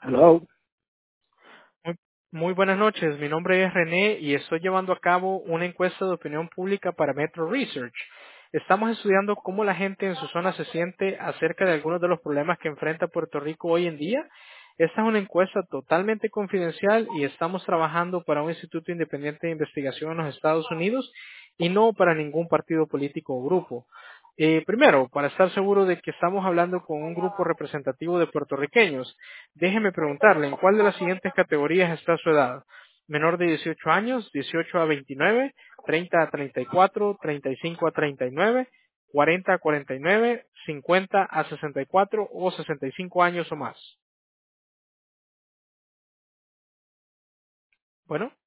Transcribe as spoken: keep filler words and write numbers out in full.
Hello. Muy, muy buenas noches, mi nombre es René y estoy llevando a cabo una encuesta de opinión pública para Metro Research. Estamos estudiando cómo la gente en su zona se siente acerca de algunos de los problemas que enfrenta Puerto Rico hoy en día. Esta es una encuesta totalmente confidencial y estamos trabajando para un instituto independiente de investigación en los Estados Unidos y no para ningún partido político o grupo. Eh, primero, para estar seguro de que estamos hablando con un grupo representativo de puertorriqueños, déjeme preguntarle, ¿en cuál de las siguientes categorías está su edad? Menor de dieciocho años, dieciocho a veintinueve, treinta a treinta y cuatro, treinta y cinco a treinta y nueve, cuarenta a cuarenta y nueve, cincuenta a sesenta y cuatro o sesenta y cinco años o más. Bueno.